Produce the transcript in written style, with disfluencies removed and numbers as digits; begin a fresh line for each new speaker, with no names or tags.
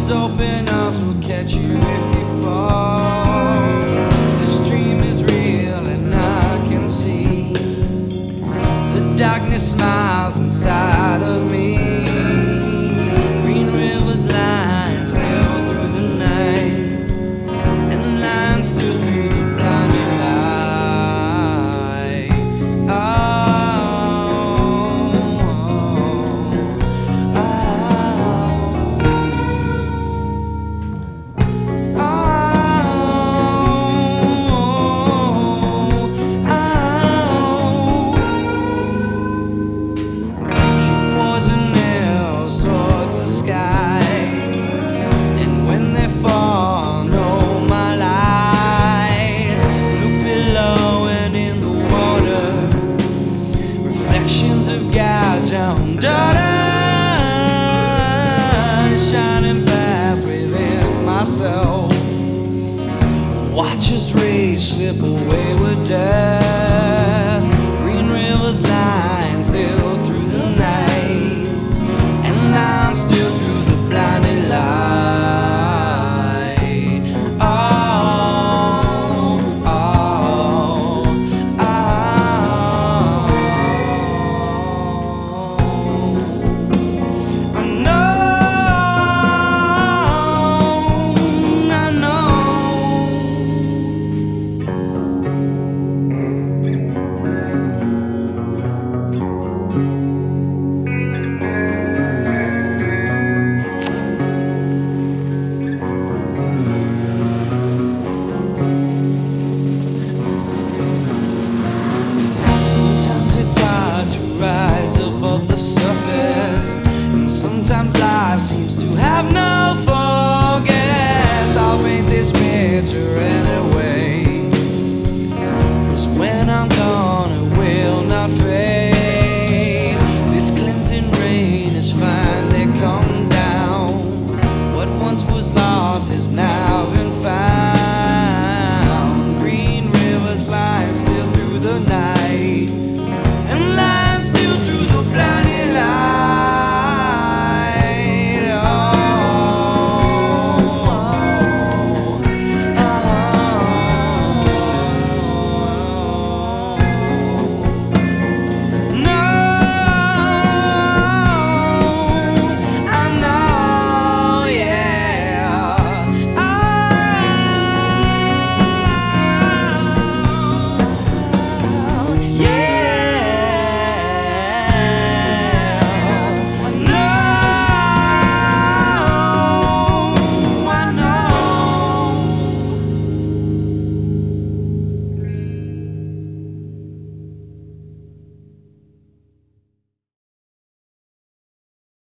His open arms will catch you if you fall. This dream is real and I can see the darkness smiles inside of me. Green rivers line still through the night, and line still through the blinding light. Of God's own daughter, shining path within myself. Watch us rage slip away with death. Green rivers line still through the night, and I'm still through the blinding light. Sometimes life seems to have no focus. I'll paint this picture